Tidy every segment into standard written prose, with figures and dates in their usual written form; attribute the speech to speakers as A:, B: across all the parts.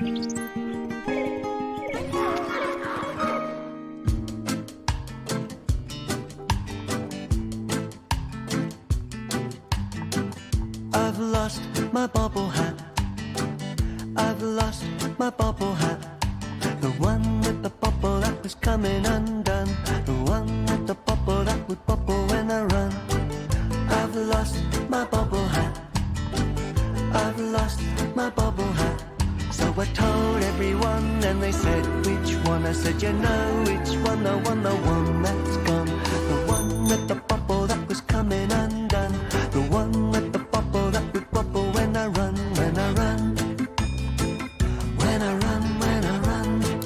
A: I've lost my bobble hat. I've lost my bobble hat. The one with the bubble that was coming undone. The one with the bubble that would bubble when I run. I've lost my bobble hat. I've lost my bobble hat. So I told everyone and they said, which one? I said, you know which one, the one that's gone. The one with the bubble that was coming undone. The one with the bubble that would bubble when I run, when I run. When I run, when I run.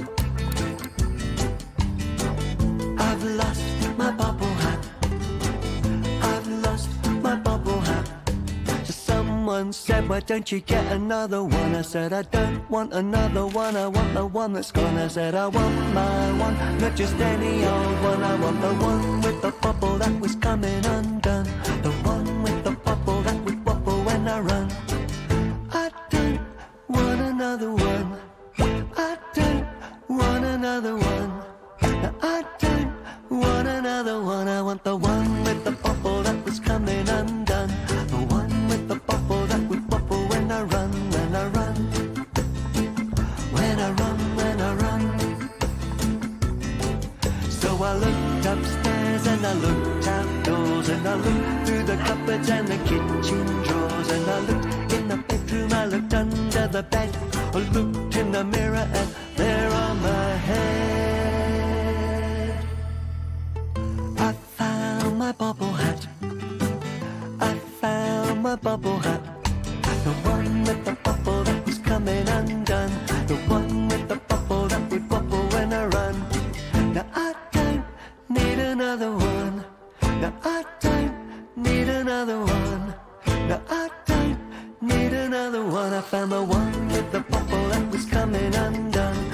A: I've lost my bubble hat. I've lost my bubble hat. So someone said, why don't you get another one? I said, I don't want another one, I want the one that's gone. I said, I want my one, not just any old one. I want the one with the bubble that was coming undone. The one with the bubble that would bubble when I run. I don't want another one. I don't want another one. No, I don't want another one. I want the one with the bubble that was coming undone. The one with the bubble that would bubble when I run, when I run. When I run, when I run. So I looked upstairs and I looked outdoors, and I looked through the cupboards and the kitchen drawers, and I looked in the bedroom, I looked under the bed, I looked in the mirror and there on my head I found my bubble hat. I found my bubble hat. The one with the bubble that was coming undone. The one with the bubble that would bubble when I run. Now I don't need another one. Now I don't need another one. Now I don't need another one. I found the one with the bubble that was coming undone.